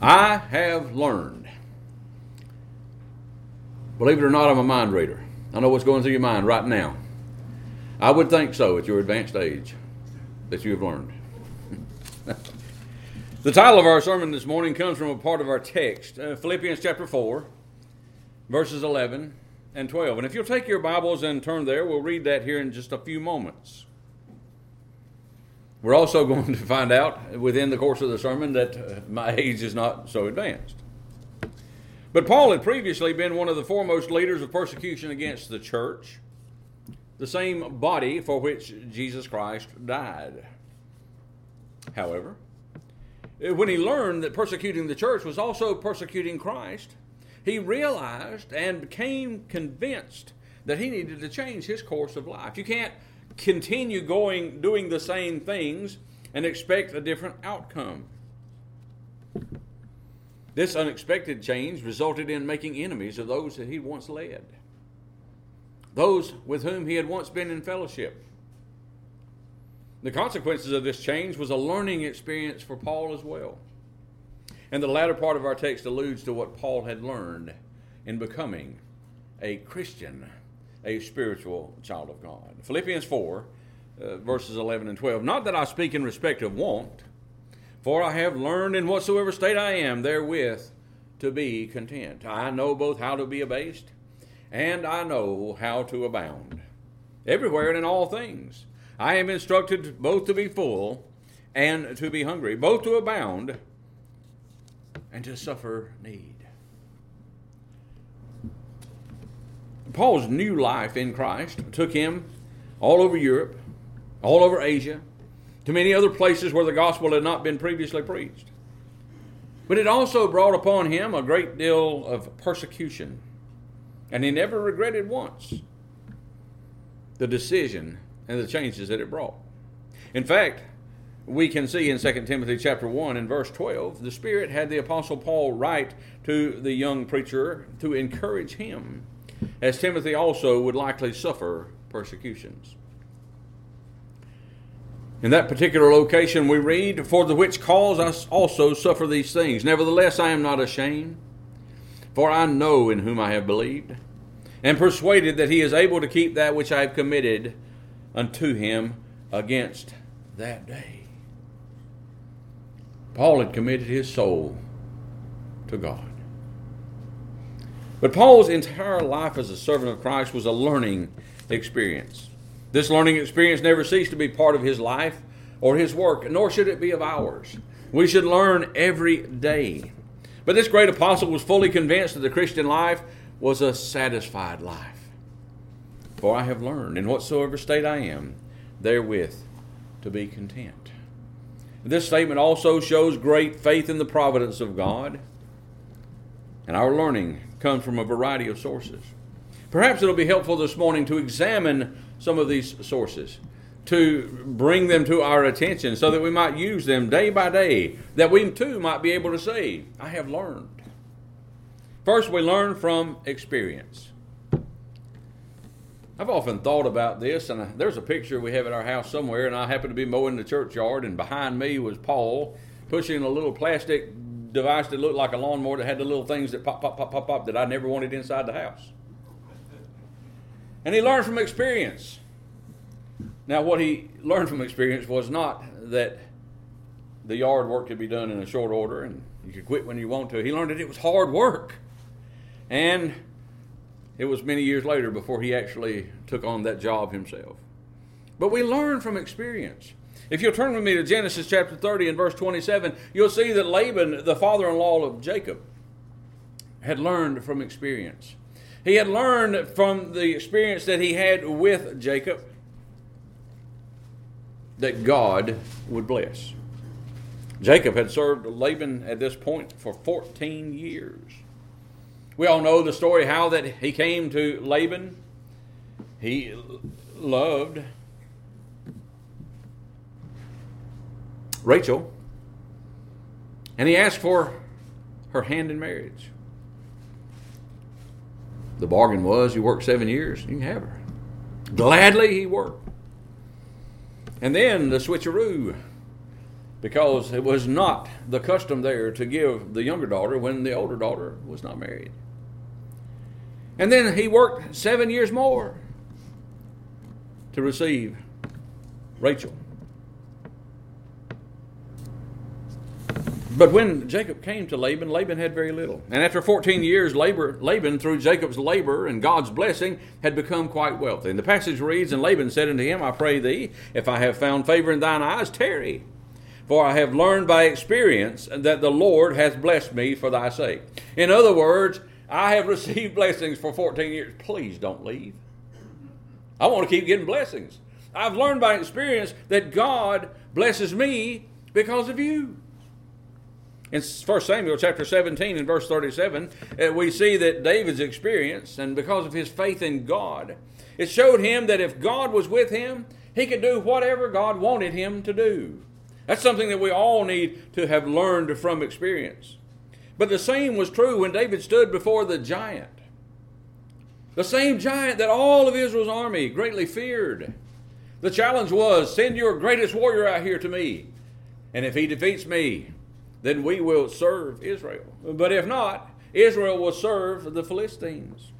I have learned. Believe it or not, I'm a mind reader. I know what's going through your mind right now. I would think so at your advanced age, that you have learned. The title of our sermon this morning comes from a part of our text, Philippians chapter 4, verses 11 and 12. And if you'll take your Bibles and turn there, we'll read that here in just a few moments. We're also going to find out within the course of the sermon that my age is not so advanced. But Paul had previously been one of the foremost leaders of persecution against the church, the same body for which Jesus Christ died. However, when he learned that persecuting the church was also persecuting Christ, he realized and became convinced that he needed to change his course of life. You can't continue doing the same things and expect a different outcome. This unexpected change resulted in making enemies of those that he once led, those with whom he had once been in fellowship. The consequences of this change was a learning experience for Paul as well. And the latter part of our text alludes to what Paul had learned in becoming a Christian, a spiritual child of God. Philippians 4, verses 11 and 12. Not that I speak in respect of want, for I have learned in whatsoever state I am therewith to be content. I know both how to be abased, and I know how to abound. Everywhere and in all things, I am instructed both to be full and to be hungry, both to abound and to suffer need. Paul's new life in Christ took him all over Europe, all over Asia, to many other places where the gospel had not been previously preached. But it also brought upon him a great deal of persecution, and he never regretted once the decision and the changes that it brought. In fact, we can see in 2 Timothy chapter 1 and verse 12, the Spirit had the Apostle Paul write to the young preacher to encourage him, as Timothy also would likely suffer persecutions. In that particular location we read, for the which cause I also suffer these things. Nevertheless I am not ashamed, for I know in whom I have believed, and persuaded that he is able to keep that which I have committed unto him against that day. Paul had committed his soul to God. But Paul's entire life as a servant of Christ was a learning experience. This learning experience never ceased to be part of his life or his work, nor should it be of ours. We should learn every day. But this great apostle was fully convinced that the Christian life was a satisfied life. For I have learned, in whatsoever state I am, therewith to be content. This statement also shows great faith in the providence of God. And our learning comes from a variety of sources. Perhaps it'll be helpful this morning to examine some of these sources, to bring them to our attention so that we might use them day by day, that we too might be able to say, I have learned. First, we learn from experience. I've often thought about this, and there's a picture we have at our house somewhere, and I happened to be mowing the churchyard, and behind me was Paul pushing a little plastic device that looked like a lawnmower that had the little things that pop, pop, pop, pop, pop that I never wanted inside the house. And he learned from experience. Now, what he learned from experience was not that the yard work could be done in a short order and you could quit when you want to. He learned that it was hard work. And it was many years later before he actually took on that job himself. But we learn from experience. If you'll turn with me to Genesis chapter 30 and verse 27, you'll see that Laban, the father-in-law of Jacob, had learned from experience. He had learned from the experience that he had with Jacob that God would bless. Jacob had served Laban at this point for 14 years. We all know the story how that he came to Laban. He loved Rachel, and he asked for her hand in marriage. The bargain was, you work 7 years, you can have her. Gladly he worked. And then the switcheroo. because it was not the custom there to give the younger daughter when the older daughter was not married. And then he worked 7 years more to receive Rachel. But when Jacob came to Laban, Laban had very little. And after 14 years, Laban, through Jacob's labor and God's blessing, had become quite wealthy. And the passage reads, "And Laban said unto him, I pray thee, if I have found favor in thine eyes, tarry. For I have learned by experience that the Lord hath blessed me for thy sake." In other words, I have received blessings for 14 years. Please don't leave. I want to keep getting blessings. I've learned by experience that God blesses me because of you. In 1 Samuel chapter 17 and verse 37, we see that David's experience, and because of his faith in God, it showed him that if God was with him, he could do whatever God wanted him to do. That's something that we all need to have learned from experience. But the same was true when David stood before the giant. The same giant that all of Israel's army greatly feared. The challenge was, send your greatest warrior out here to me. And if he defeats me, then we will serve Israel. But if not, Israel will serve the Philistines.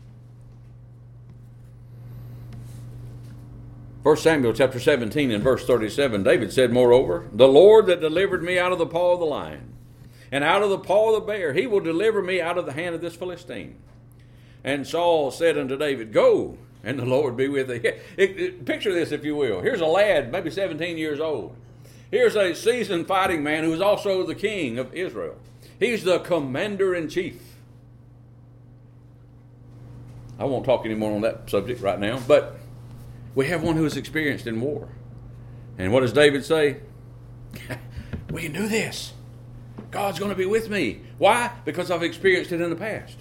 1 Samuel chapter 17 and verse 37, David said, "Moreover, the Lord that delivered me out of the paw of the lion, and out of the paw of the bear, he will deliver me out of the hand of this Philistine." And Saul said unto David, "Go, and the Lord be with thee." Picture this, if you will. Here's a lad, maybe 17 years old. Here's a seasoned fighting man who is also the king of Israel. He's the commander-in-chief. I won't talk anymore on that subject right now, but we have one who is experienced in war. And what does David say? We can do this. God's going to be with me. Why? Because I've experienced it in the past.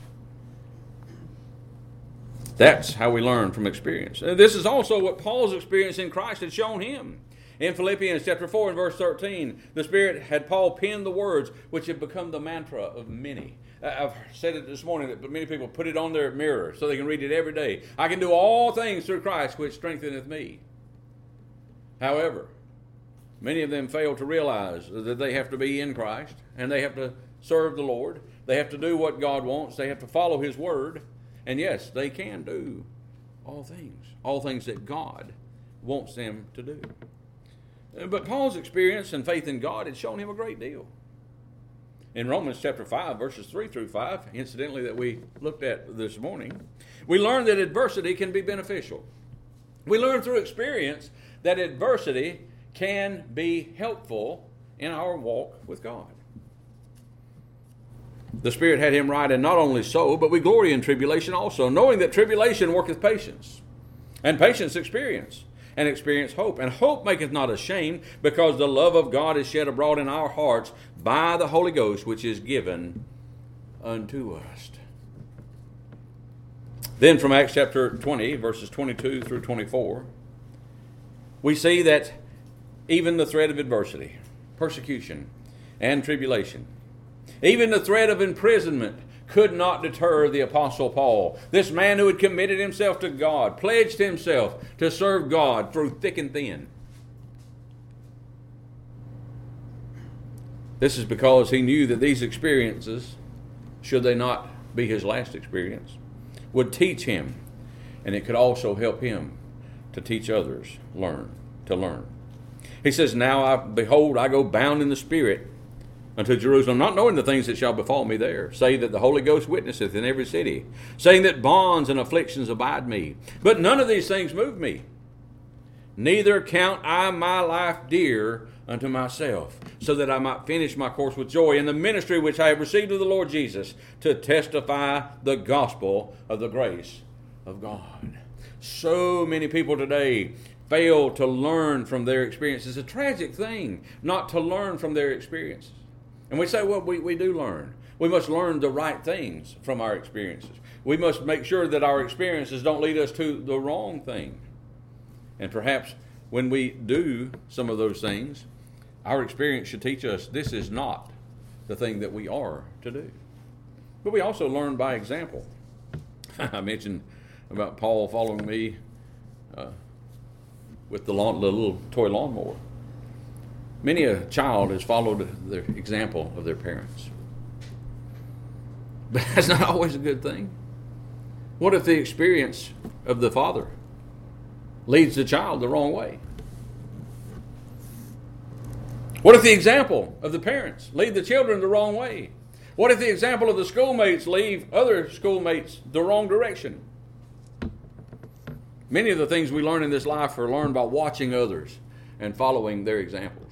That's how we learn from experience. This is also what Paul's experience in Christ had shown him. In Philippians chapter 4 and verse 13, the Spirit had Paul pen the words which have become the mantra of many. I've said it this morning that many people put it on their mirror so they can read it every day. I can do all things through Christ which strengtheneth me. However, many of them fail to realize that they have to be in Christ and they have to serve the Lord. They have to do what God wants. They have to follow His Word. And yes, they can do all things that God wants them to do. But Paul's experience and faith in God had shown him a great deal. In Romans chapter 5, verses 3 through 5, incidentally that we looked at this morning, we learn that adversity can be beneficial. We learn through experience that adversity can be helpful in our walk with God. The Spirit had him write, "And not only so, but we glory in tribulation also, knowing that tribulation worketh patience, and patience experience, and experience hope. And hope maketh not ashamed, because the love of God is shed abroad in our hearts by the Holy Ghost, which is given unto us." Then from Acts chapter 20, verses 22 through 24, we see that even the threat of adversity, persecution, and tribulation, even the threat of imprisonment, could not deter the Apostle Paul. This man who had committed himself to God, pledged himself to serve God through thick and thin. This is because he knew that these experiences, should they not be his last experience, would teach him, and it could also help him to teach others to learn. He says, "Now, behold, I go bound in the Spirit unto Jerusalem, not knowing the things that shall befall me there, save that the Holy Ghost witnesseth in every city, saying that bonds and afflictions abide me. But none of these things move me. Neither count I my life dear unto myself, so that I might finish my course with joy in the ministry which I have received of the Lord Jesus, to testify the gospel of the grace of God." So many people today fail to learn from their experiences. It's a tragic thing not to learn from their experiences. And we say, well, we do learn. We must learn the right things from our experiences. We must make sure that our experiences don't lead us to the wrong thing. And perhaps when we do some of those things, our experience should teach us this is not the thing that we are to do. But we also learn by example. I mentioned about Paul following me with the little toy lawnmower. Many a child has followed the example of their parents. But that's not always a good thing. What if the experience of the father leads the child the wrong way? What if the example of the parents lead the children the wrong way? What if the example of the schoolmates lead other schoolmates the wrong direction? Many of the things we learn in this life are learned by watching others and following their examples.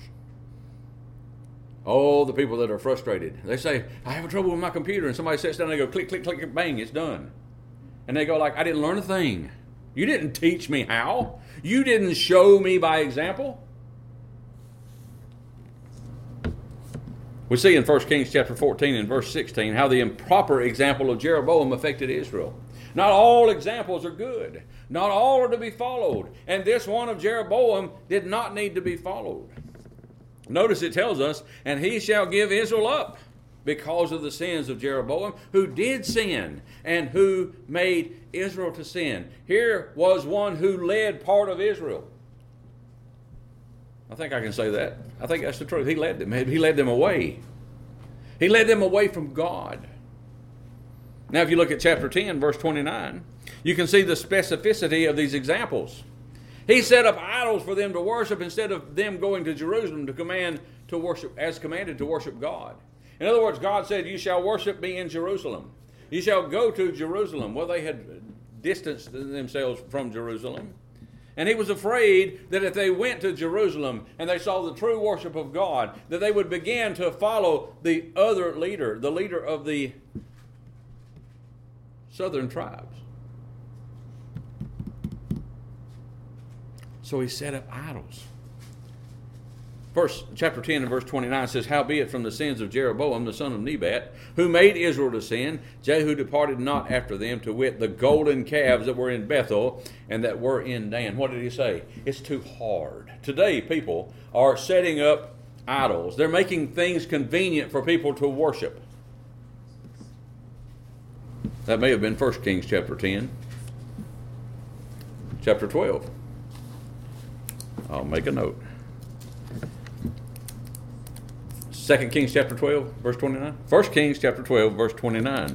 Oh, the people that are frustrated. They say, I have trouble with my computer. And somebody sits down and they go, click, click, click, bang, it's done. And they go like, I didn't learn a thing. You didn't teach me how. You didn't show me by example. We see in 1 Kings chapter 14 and verse 16 how the improper example of Jeroboam affected Israel. Not all examples are good. Not all are to be followed. And this one of Jeroboam did not need to be followed. Notice it tells us, and he shall give Israel up because of the sins of Jeroboam, who did sin and who made Israel to sin. Here was one who led part of Israel. I think I can say that. I think that's the truth. He led them. He led them away. He led them away from God. Now, if you look at chapter 10, verse 29, you can see the specificity of these examples. He set up idols for them to worship instead of them going to Jerusalem to worship, as commanded to worship God. In other words, God said, you shall worship me in Jerusalem. You shall go to Jerusalem. Well, they had distanced themselves from Jerusalem. And he was afraid that if they went to Jerusalem and they saw the true worship of God, that they would begin to follow the other leader, the leader of the southern tribes. So he set up idols. Chapter 10 and verse 29 says, howbeit from the sins of Jeroboam the son of Nebat, who made Israel to sin, Jehu departed not after them, to wit, the golden calves that were in Bethel and that were in Dan. What did he say? It's too hard. Today people are setting up idols. They're making things convenient for people to worship. That may have been 1 Kings chapter 10. Chapter 12. I'll make a note. 2 Kings chapter 12, verse 29. 1 Kings chapter 12, verse 29.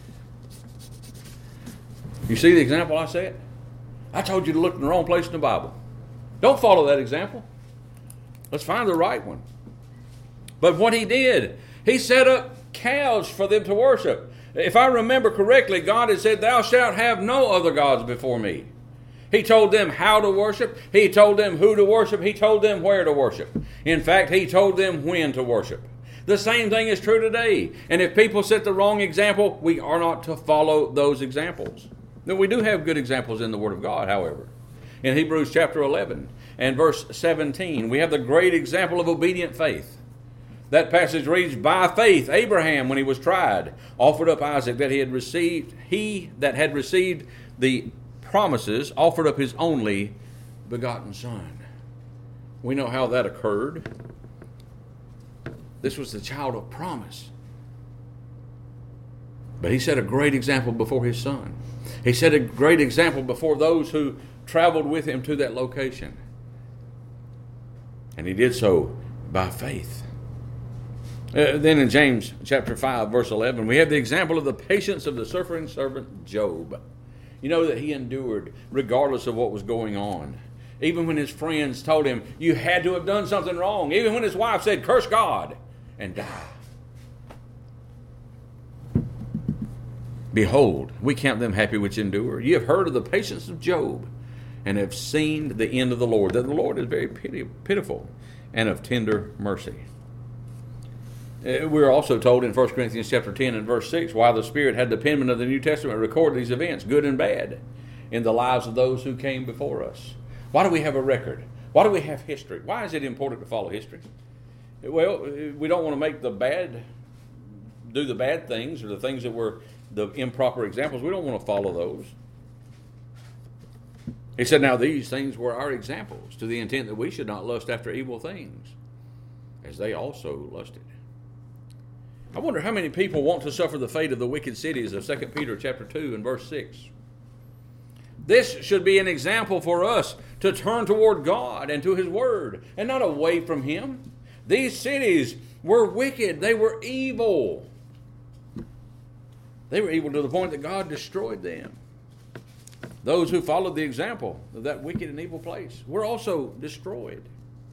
You see the example I said? I told you to look in the wrong place in the Bible. Don't follow that example. Let's find the right one. But what he did, he set up calves for them to worship. If I remember correctly, God had said, thou shalt have no other gods before me. He told them how to worship. He told them who to worship. He told them where to worship. In fact, he told them when to worship. The same thing is true today. And if people set the wrong example, we are not to follow those examples. Now, we do have good examples in the Word of God, however. In Hebrews chapter 11 and verse 17, we have the great example of obedient faith. That passage reads, by faith Abraham, when he was tried, offered up Isaac that he that had received the promises, offered up his only begotten son. We know how that occurred. This was the child of promise. But he set a great example before his son. He set a great example before those who traveled with him to that location. And he did so by faith. Then in James chapter 5, verse 11, we have the example of the patience of the suffering servant Job. You know that he endured regardless of what was going on. Even when his friends told him, you had to have done something wrong. Even when his wife said, curse God and die. Behold, we count them happy which endure. You have heard of the patience of Job and have seen the end of the Lord, that the Lord is very pitiful and of tender mercy. We're also told in 1 Corinthians chapter 10 and verse 6, while the Spirit had the penman of the New Testament record these events, good and bad, in the lives of those who came before us. Why do we have a record? Why do we have history? Why is it important to follow history? Well, we don't want to make do the bad things or the things that were the improper examples. We don't want to follow those. He said, now these things were our examples, to the intent that we should not lust after evil things, as they also lusted. I wonder how many people want to suffer the fate of the wicked cities of 2 Peter chapter 2 and verse 6. This should be an example for us to turn toward God and to His Word and not away from Him. These cities were wicked. They were evil. They were evil to the point that God destroyed them. Those who followed the example of that wicked and evil place were also destroyed.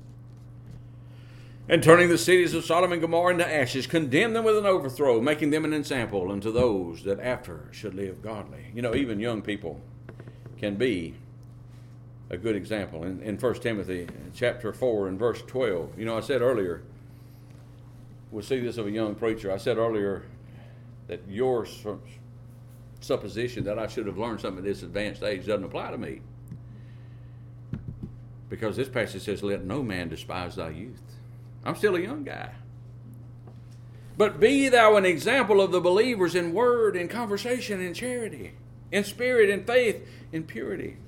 And turning the cities of Sodom and Gomorrah into ashes, condemned them with an overthrow, making them an example unto those that after should live godly. You know, even young people can be a good example. In 1 Timothy chapter 4 and verse 12, you know, I said earlier, we'll see this of a young preacher. I said earlier that your supposition that I should have learned something at this advanced age doesn't apply to me. Because this passage says, let no man despise thy youth. I'm still a young guy. But be thou an example of the believers in word, in conversation, in charity, in spirit, in faith, in purity.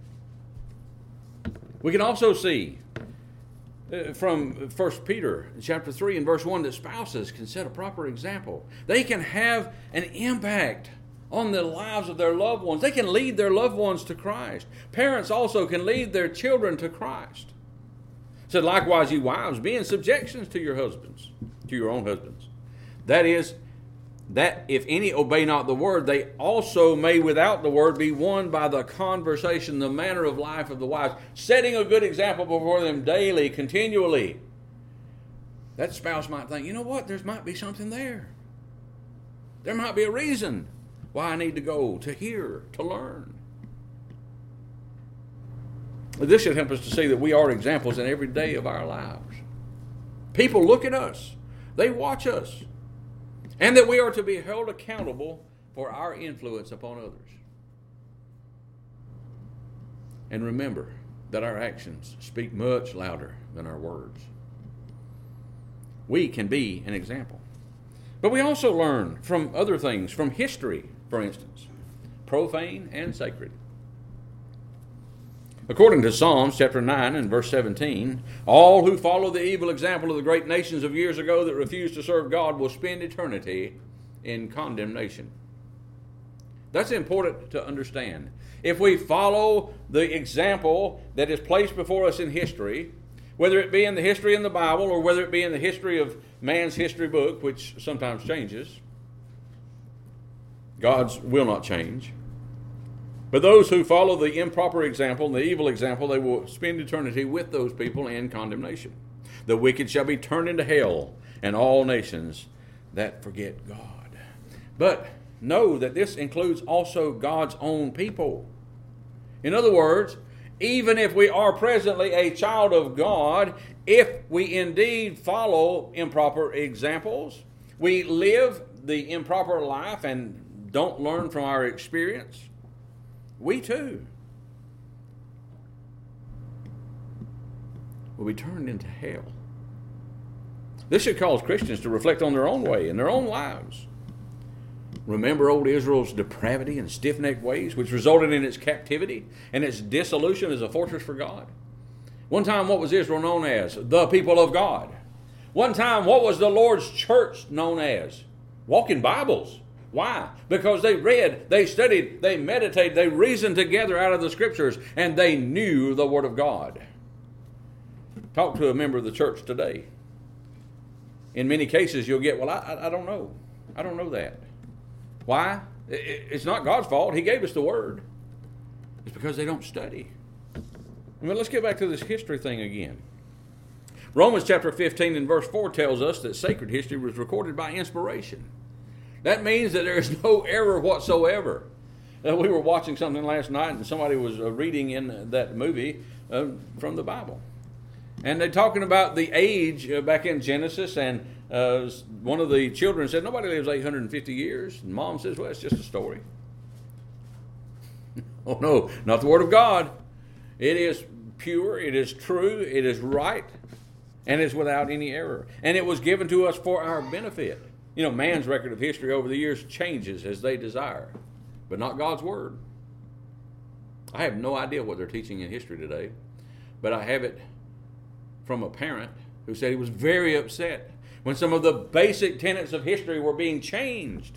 We can also see from 1 Peter chapter 3 and verse 1 that spouses can set a proper example. They can have an impact on the lives of their loved ones. They can lead their loved ones to Christ. Parents also can lead their children to Christ. It said, likewise, ye wives, be in subjection to your husbands, to your own husbands. That is, that if any obey not the word, they also may without the word be won by the conversation, the manner of life of the wives, setting a good example before them daily, continually. That spouse might think, you know what, there might be something there. There might be a reason why I need to go, to hear, to learn. This should help us to see that we are examples in every day of our lives. People look at us. They watch us. And that we are to be held accountable for our influence upon others. And remember that our actions speak much louder than our words. We can be an example. But we also learn from other things, from history, for instance, profane and sacred. According to Psalms chapter 9 and verse 17, all who follow the evil example of the great nations of years ago that refused to serve God will spend eternity in condemnation. That's important to understand. If we follow the example that is placed before us in history, whether it be in the history in the Bible or whether it be in the history of man's history book, which sometimes changes, God's will not change. But those who follow the improper example and the evil example, they will spend eternity with those people in condemnation. The wicked shall be turned into hell, and all nations that forget God. But know that this includes also God's own people. In other words, even if we are presently a child of God, if we indeed follow improper examples, we live the improper life and don't learn from our experience, we too will be turned into hell. This should cause Christians to reflect on their own way and their own lives. Remember old Israel's depravity and stiff-necked ways, which resulted in its captivity and its dissolution as a fortress for God? One time, what was Israel known as? The people of God. One time, what was the Lord's church known as? Walking Bibles. Why? Because they read, they studied, they meditated, they reasoned together out of the Scriptures, and they knew the Word of God. Talk to a member of the church today. In many cases, you'll get, well, I don't know. I don't know that. Why? It's not God's fault. He gave us the Word. It's because they don't study. I mean, let's get back to this history thing again. Romans chapter 15 and verse 4 tells us that sacred history was recorded by inspiration. That means that there is no error whatsoever. We were watching something last night, and somebody was reading in that movie from the Bible. And they're talking about the age back in Genesis, and one of the children said, nobody lives 850 years. And Mom says, well, it's just a story. Oh, no, not the Word of God. It is pure, it is true, it is right, and it's without any error. And it was given to us for our benefit. You know, man's record of history over the years changes as they desire, but not God's Word. I have no idea what they're teaching in history today, but I have it from a parent who said he was very upset when some of the basic tenets of history were being changed.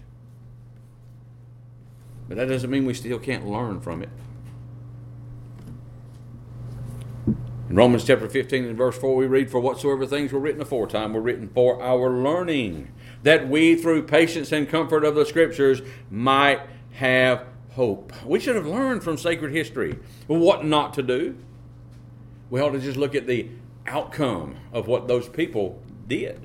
But that doesn't mean we still can't learn from it. In In Romans chapter 15 and verse 4 we read, "For whatsoever things were written aforetime were written for our learning, that we through patience and comfort of the Scriptures might have hope." We should have learned from sacred history what not to do. We ought to just look at the outcome of what those people did.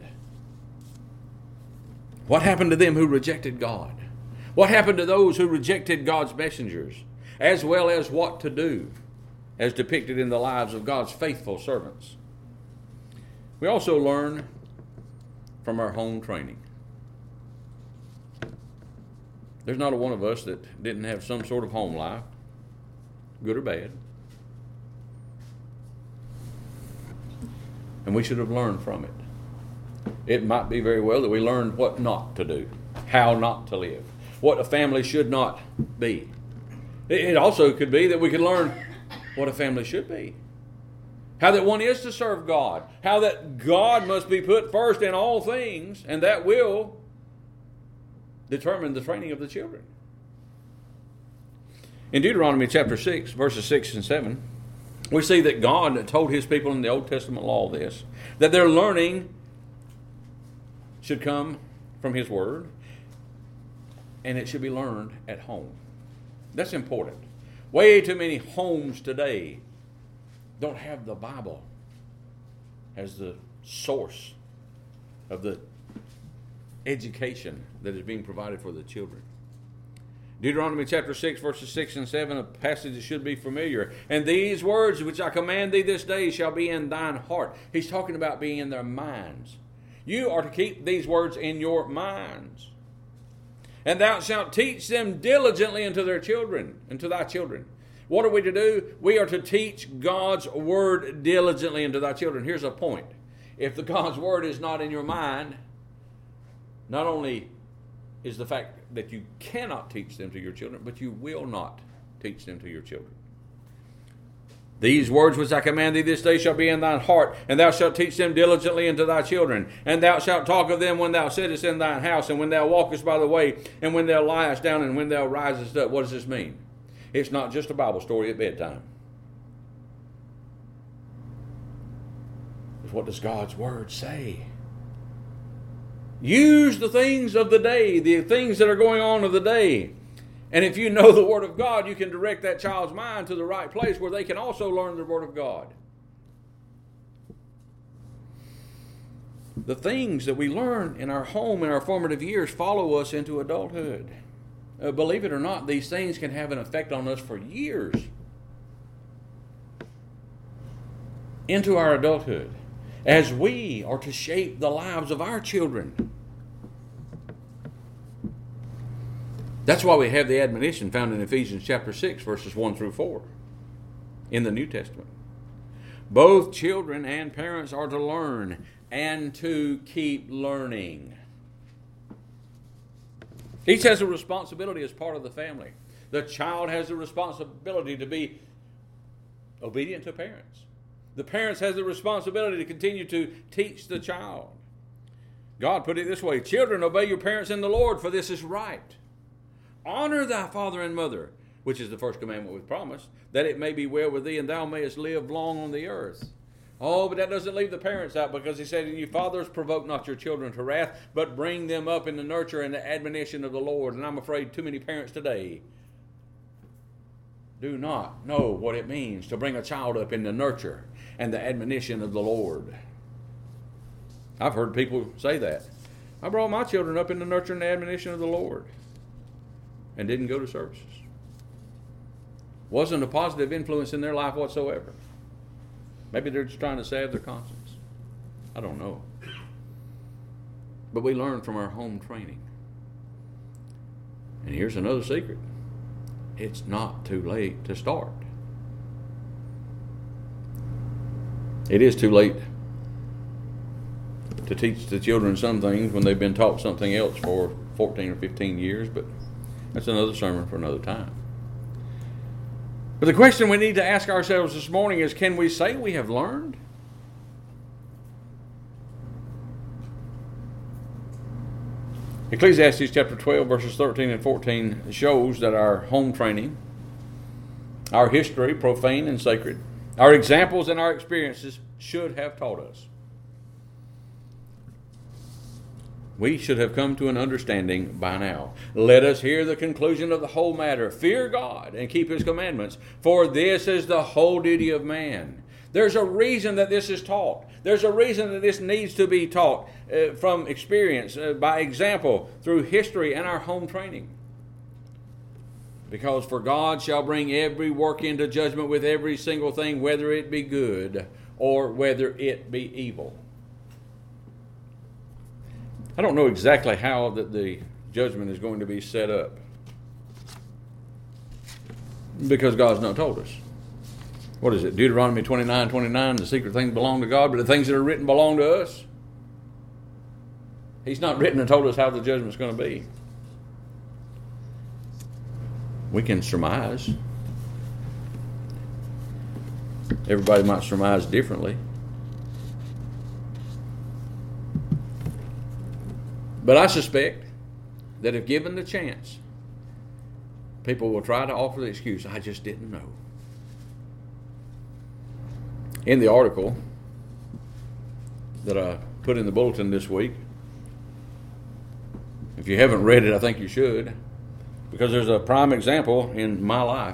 What happened to them who rejected God? What happened to those who rejected God's messengers? As well as what to do, as depicted in the lives of God's faithful servants. We also learn from our home training. There's not a one of us that didn't have some sort of home life, good or bad. And we should have learned from it. It might be very well that we learned what not to do, how not to live, what a family should not be. It also could be that we could learn what a family should be. How that one is to serve God. How that God must be put first in all things, and that will determine the training of the children. In Deuteronomy chapter 6, verses 6 and 7, we see that God told His people in the Old Testament law this, that their learning should come from His Word, and it should be learned at home. That's important. Way too many homes today don't have the Bible as the source of the education that is being provided for the children. Deuteronomy chapter 6, verses 6 and 7, a passage that should be familiar. "And these words which I command thee this day shall be in thine heart." He's talking about being in their minds. You are to keep these words in your minds. "And thou shalt teach them diligently unto their children, unto thy children." What are we to do? We are to teach God's word diligently unto thy children. Here's a point. If the God's word is not in your mind, not only is the fact that you cannot teach them to your children, but you will not teach them to your children. "These words which I command thee this day shall be in thine heart, and thou shalt teach them diligently unto thy children. And thou shalt talk of them when thou sittest in thine house, and when thou walkest by the way, and when thou liest down, and when thou risest up." What does this mean? It's not just a Bible story at bedtime. It's what does God's word say? Use the things of the day, the things that are going on of the day. And if you know the Word of God, you can direct that child's mind to the right place where they can also learn the Word of God. The things that we learn in our home in our formative years follow us into adulthood. Believe it or not, these things can have an effect on us for years into our adulthood, as we are to shape the lives of our children. That's why we have the admonition found in Ephesians chapter 6, verses 1 through 4 in the New Testament. Both children and parents are to learn and to keep learning. Each has a responsibility as part of the family. The child has a responsibility to be obedient to parents. The parents has the responsibility to continue to teach the child. God put it this way: "Children, obey your parents in the Lord, for this is right. Honor thy father and mother," which is the first commandment with promise, "that it may be well with thee, and thou mayest live long on the earth." Oh, but that doesn't leave the parents out, because he said, "And you fathers, provoke not your children to wrath, but bring them up in the nurture and the admonition of the Lord." And I'm afraid too many parents today do not know what it means to bring a child up in the nurture and the admonition of the Lord. I've heard people say that. "I brought my children up in the nurture and the admonition of the Lord," and didn't go to services. Wasn't a positive influence in their life whatsoever. Maybe they're just trying to salve their conscience. I don't know. But we learn from our home training. And here's another secret. It's not too late to start. It is too late to teach the children some things when they've been taught something else for 14 or 15 years, but that's another sermon for another time. But the question we need to ask ourselves this morning is, can we say we have learned? Ecclesiastes chapter 12, verses 13 and 14 shows that our home training, our history, profane and sacred, Our examples and our experiences should have taught us. We should have come to an understanding by now. Let us hear the conclusion of the whole matter. Fear God and keep His commandments, for this is the whole duty of man. There's a reason that this is taught. There's a reason that this needs to be taught from experience, by example, through history and our home training. Because for God shall bring every work into judgment with every single thing, whether it be good or whether it be evil. I don't know exactly how that the judgment is going to be set up, because God's not told us. What is it? Deuteronomy 29:29, the secret things belong to God, but the things that are written belong to us. He's not written and told us how the judgment's going to be. We can surmise. Everybody might surmise differently. But I suspect that if given the chance, people will try to offer the excuse, I just didn't know. In the article that I put in the bulletin this week, if you haven't read it, I think you should, because there's a prime example in my life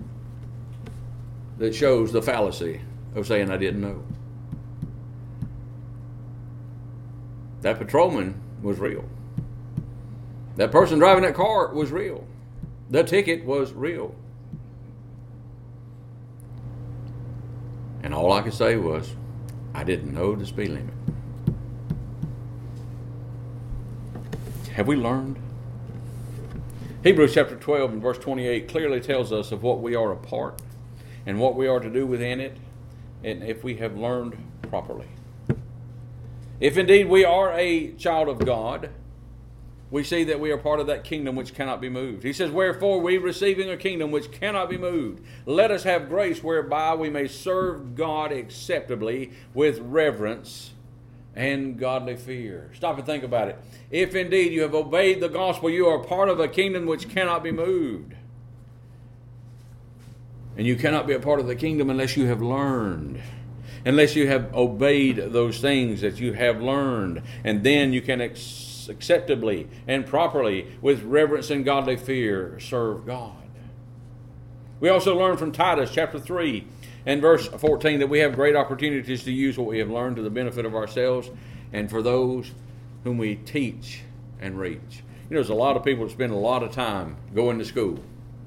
that shows the fallacy of saying I didn't know. That patrolman was real. That person driving that car was real. The ticket was real. And all I could say was, I didn't know the speed limit. Have we learned? Hebrews chapter 12 and verse 28 clearly tells us of what we are a part and what we are to do within it, and if we have learned properly. If indeed we are a child of God, we see that we are part of that kingdom which cannot be moved. He says, wherefore we receiving a kingdom which cannot be moved, let us have grace whereby we may serve God acceptably with reverence and godly fear. Stop and think about it. If indeed you have obeyed the gospel, you are part of a kingdom which cannot be moved. And you cannot be a part of the kingdom unless you have learned. Unless you have obeyed those things that you have learned. And then you can acceptably and properly, with reverence and godly fear, serve God. We also learn from Titus chapter 3 and verse 14 that we have great opportunities to use what we have learned to the benefit of ourselves and for those whom we teach and reach. You know, there's a lot of people that spend a lot of time going to school.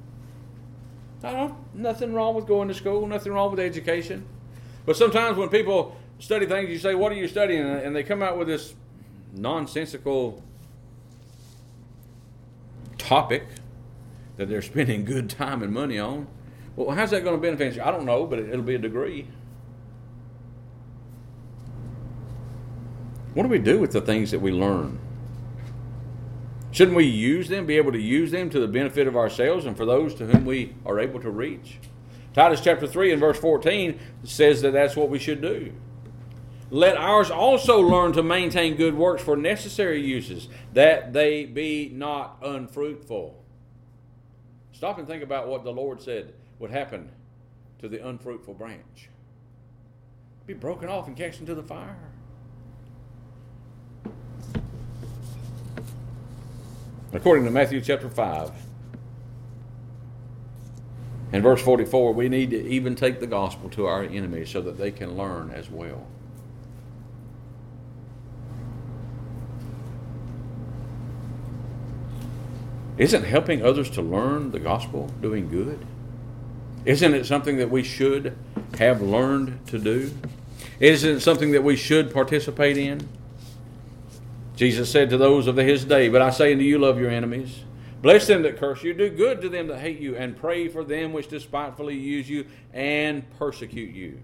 Nothing wrong with going to school, nothing wrong with education. But sometimes when people study things, you say, what are you studying? And they come out with this nonsensical topic that they're spending good time and money on. Well, how's that going to benefit you? I don't know, but it'll be a degree. What do we do with the things that we learn? Shouldn't we use them, be able to use them to the benefit of ourselves and for those to whom we are able to reach? Titus chapter 3 and verse 14 says that that's what we should do. Let ours also learn to maintain good works for necessary uses, that they be not unfruitful. Stop and think about what the Lord said would happen to the unfruitful branch. Be broken off and cast into the fire. According to Matthew chapter 5 and verse 44, we need to even take the gospel to our enemies so that they can learn as well. Isn't helping others to learn the gospel doing good? Isn't it something that we should have learned to do? Isn't it something that we should participate in? Jesus said to those of his day, but I say unto you, love your enemies. Bless them that curse you. Do good to them that hate you. And pray for them which despitefully use you and persecute you.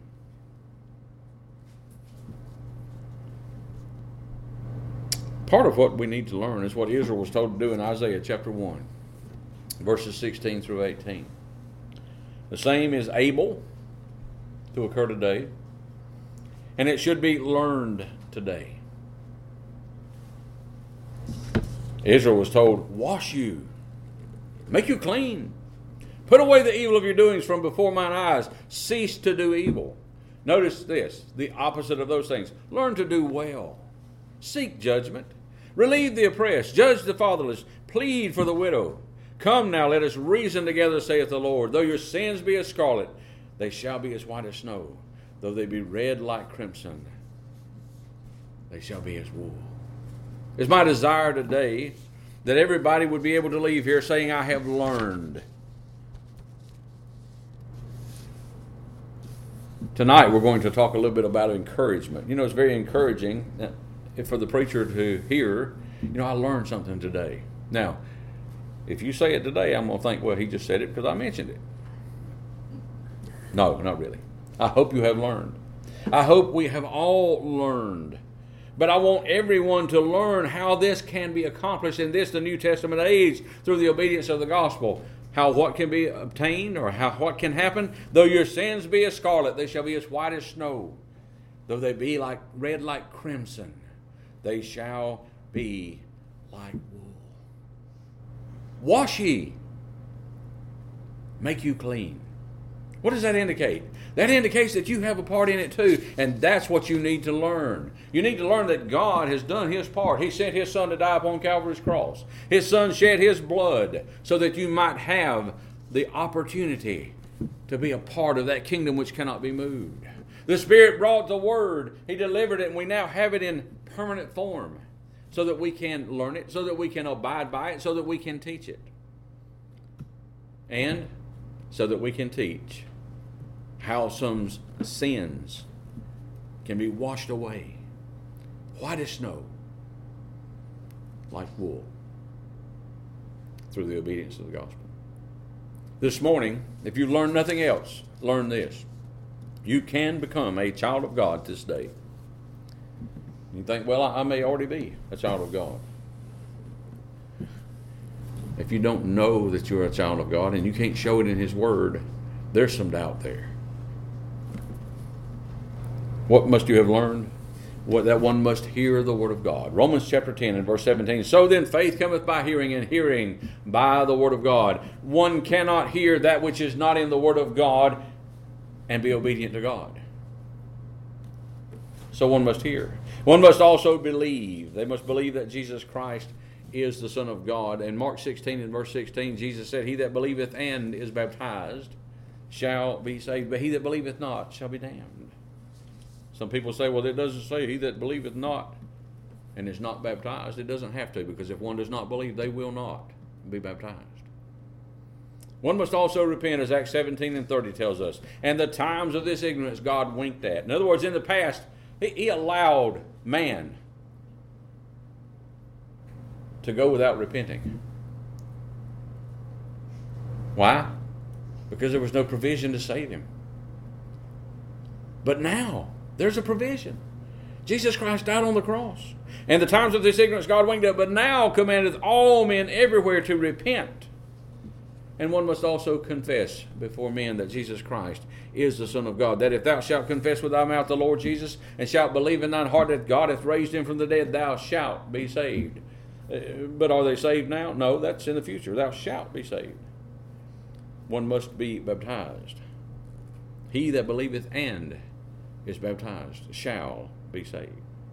Part of what we need to learn is what Israel was told to do in Isaiah chapter 1, verses 16 through 18. The same is able to occur today, and it should be learned today. Israel was told, wash you, make you clean, Put away the evil of your doings from before mine eyes. Cease to do evil. Notice this, the opposite of those things. Learn to do well. Seek judgment. Relieve the oppressed. Judge the fatherless. Plead for the widow. Come now, let us reason together, saith the Lord. Though your sins be as scarlet, they shall be as white as snow. Though they be red like crimson, they shall be as wool. It's my desire today that everybody would be able to leave here saying, I have learned. Tonight we're going to talk a little bit about encouragement. You know, it's very encouraging for the preacher to hear, I learned something today. Now, if you say it today, I'm going to think, well, he just said it because I mentioned it. No, not really. I hope you have learned. I hope we have all learned. But I want everyone to learn how this can be accomplished in this, the New Testament age, through the obedience of the gospel. What can be obtained, or what can happen. Though your sins be as scarlet, they shall be as white as snow. Though they be red like crimson, they shall be like wool. Wash ye, make you clean. What does that indicate? That indicates that you have a part in it too, and that's what you need to learn. You need to learn that God has done His part. He sent His Son to die upon Calvary's cross. His Son shed His blood so that you might have the opportunity to be a part of that kingdom which cannot be moved. The Spirit brought the Word. He delivered it, and we now have it in permanent form so that we can learn it, so that we can abide by it, so that we can teach it. And so that we can teach how some sins can be washed away, white as snow, like wool, through the obedience of the gospel. This morning, if you learn nothing else, learn this. You can become a child of God this day. You think, well, I may already be a child of God. If you don't know that you're a child of God and you can't show it in His Word, there's some doubt there. What must you have learned? That one must hear the Word of God. Romans chapter 10 and verse 17. So then faith cometh by hearing, and hearing by the Word of God. One cannot hear that which is not in the Word of God and be obedient to God. So one must hear. One must also believe. They must believe that Jesus Christ is the Son of God. In Mark 16 and verse 16, Jesus said, He that believeth and is baptized shall be saved, but he that believeth not shall be damned. Some people say, well, it doesn't say he that believeth not and is not baptized. It doesn't have to, because if one does not believe, they will not be baptized. One must also repent, as Acts 17 and 30 tells us. And the times of this ignorance God winked at. In other words, in the past, He allowed man to go without repenting. Why? Because there was no provision to save him. But now, there's a provision. Jesus Christ died on the cross. And the times of this ignorance God winked at, but now commandeth all men everywhere to repent. And one must also confess before men that Jesus Christ is the Son of God. That if thou shalt confess with thy mouth the Lord Jesus, and shalt believe in thine heart that God hath raised him from the dead, thou shalt be saved. But are they saved now? No, that's in the future. Thou shalt be saved. One must be baptized. He that believeth and is baptized shall be saved.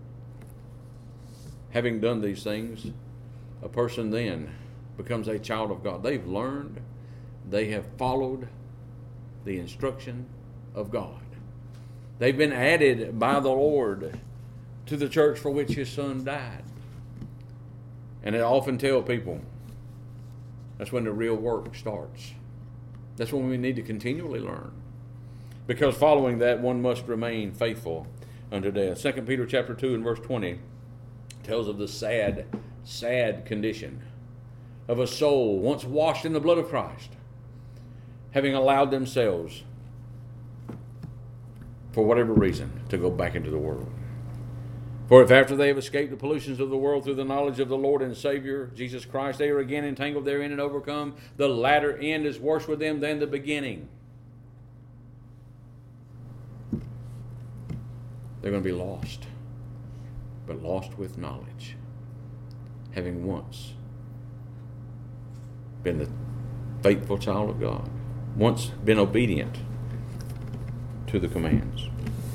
Having done these things, a person then becomes a child of God. They've learned, they have followed the instruction of God. They've been added by the Lord to the church for which His Son died. And I often tell people, that's when the real work starts. That's when we need to continually learn. Because following that, one must remain faithful unto death. 2 Peter chapter 2 and verse 20 tells of the sad, sad condition of a soul once washed in the blood of Christ, having allowed themselves, for whatever reason, to go back into the world. For if after they have escaped the pollutions of the world through the knowledge of the Lord and Savior, Jesus Christ, they are again entangled therein and overcome, the latter end is worse with them than the beginning. They're going to be lost, but lost with knowledge, having once been the faithful child of God. once been obedient to the commands.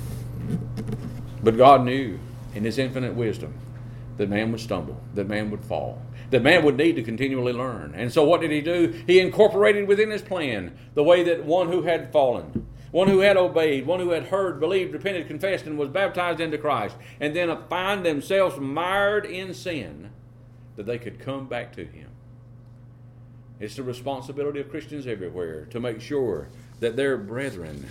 But God knew in His infinite wisdom that man would stumble, that man would fall, that man would need to continually learn. And so what did He do? He incorporated within His plan the way that one who had fallen, one who had obeyed, one who had heard, believed, repented, confessed, and was baptized into Christ, and then find themselves mired in sin, that they could come back to Him. It's the responsibility of Christians everywhere to make sure that their brethren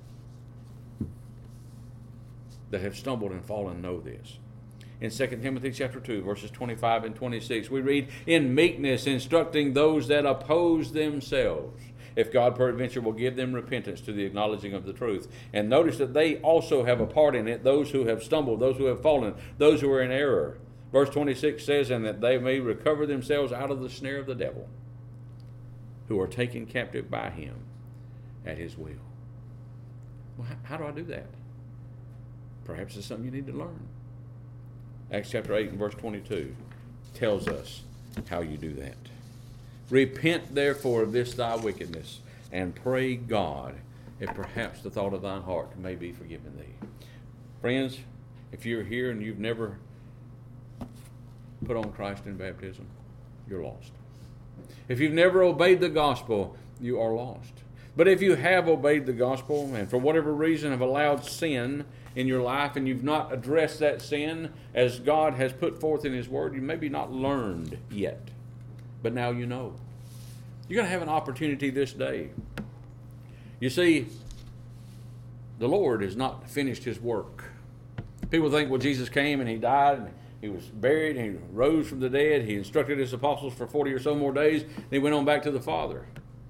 that have stumbled and fallen know this. In 2 Timothy chapter 2, verses 25 and 26, we read, "In meekness instructing those that oppose themselves, if God peradventure will give them repentance to the acknowledging of the truth." And notice that they also have a part in it, those who have stumbled, those who have fallen, those who are in error. Verse 26 says, "And that they may recover themselves out of the snare of the devil, who are taken captive by him at his will." Well, how do I do that? Perhaps it's something you need to learn. Acts chapter 8 and verse 22 tells us how you do that. "Repent therefore of this thy wickedness, and pray God, if perhaps the thought of thine heart may be forgiven thee." Friends, if you're here and you've never put on Christ in baptism, you're lost. If you've never obeyed the gospel, you are lost. But if you have obeyed the gospel and for whatever reason have allowed sin in your life and you've not addressed that sin as God has put forth in His Word, you maybe not learned yet, but now you know. You're going to have an opportunity this day. You see, the Lord has not finished His work. People think, well, Jesus came and He died and He was buried and He rose from the dead. He instructed His apostles for 40 or so more days. And He went on back to the Father.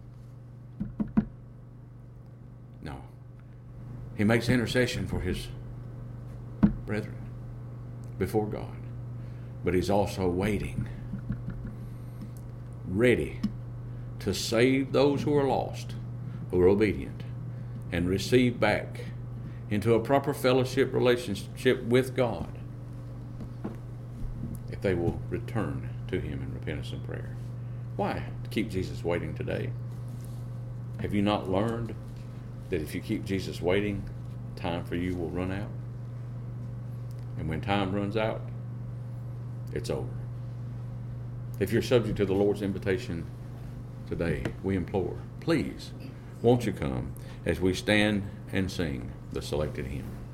No. He makes intercession for His brethren before God. But He's also waiting, ready to save those who are lost, who are obedient, and receive back into a proper fellowship relationship with God if they will return to Him in repentance and prayer. Why keep Jesus waiting today? Have you not learned that if you keep Jesus waiting, time for you will run out? And when time runs out, it's over. If you're subject to the Lord's invitation today, we implore, please, won't you come as we stand and sing the selected hymn.